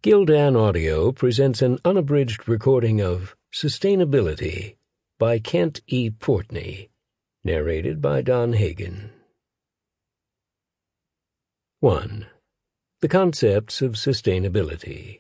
Gildan Audio presents an unabridged recording of Sustainability by Kent E. Portney, narrated by Don Hagen. 1. The Concepts of Sustainability.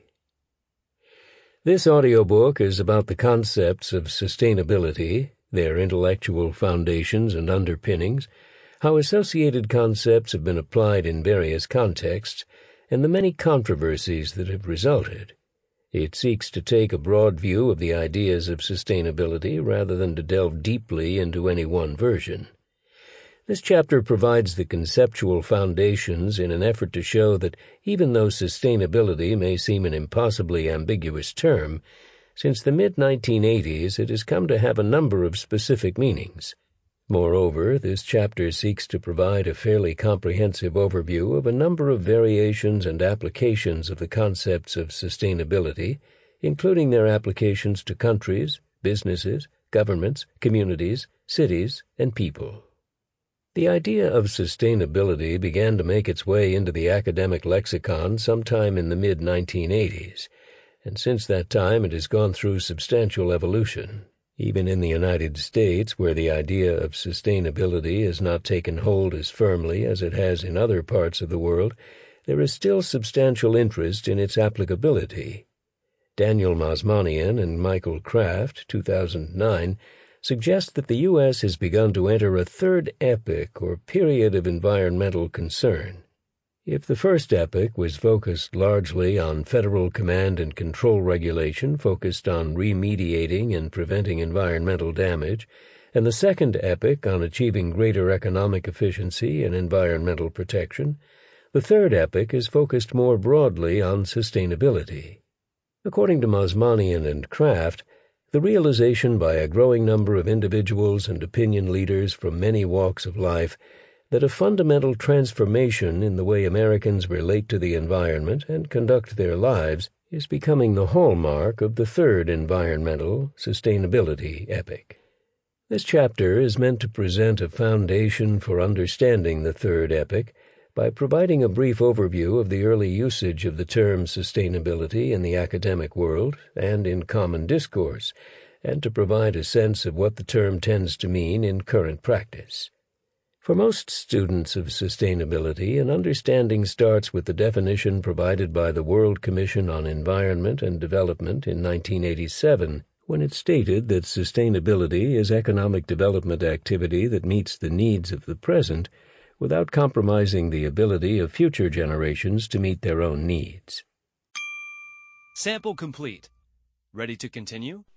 This audiobook is about the concepts of sustainability, their intellectual foundations and underpinnings, how associated concepts have been applied in various contexts, and the many controversies that have resulted. It seeks to take a broad view of the ideas of sustainability rather than to delve deeply into any one version. This chapter provides the conceptual foundations in an effort to show that even though sustainability may seem an impossibly ambiguous term, since the mid-1980s it has come to have a number of specific meanings. Moreover, this chapter seeks to provide a fairly comprehensive overview of a number of variations and applications of the concepts of sustainability, including their applications to countries, businesses, governments, communities, cities, and people. The idea of sustainability began to make its way into the academic lexicon sometime in the mid-1980s, and since that time it has gone through substantial evolution. Even in the United States, where the idea of sustainability has not taken hold as firmly as it has in other parts of the world, there is still substantial interest in its applicability. Daniel Mazmanian and Michael Kraft, 2009, suggest that the U.S. has begun to enter a third epoch or period of environmental concern. If the first epoch was focused largely on federal command and control regulation focused on remediating and preventing environmental damage, and the second epoch on achieving greater economic efficiency and environmental protection, the third epoch is focused more broadly on sustainability. According to Mazmanian and Kraft, the realization by a growing number of individuals and opinion leaders from many walks of life that a fundamental transformation in the way Americans relate to the environment and conduct their lives is becoming the hallmark of the third environmental sustainability epoch. This chapter is meant to present a foundation for understanding the third epoch by providing a brief overview of the early usage of the term sustainability in the academic world and in common discourse, and to provide a sense of what the term tends to mean in current practice. For most students of sustainability, an understanding starts with the definition provided by the World Commission on Environment and Development in 1987, when it stated that sustainability is economic development activity that meets the needs of the present without compromising the ability of future generations to meet their own needs. Sample complete. Ready to continue?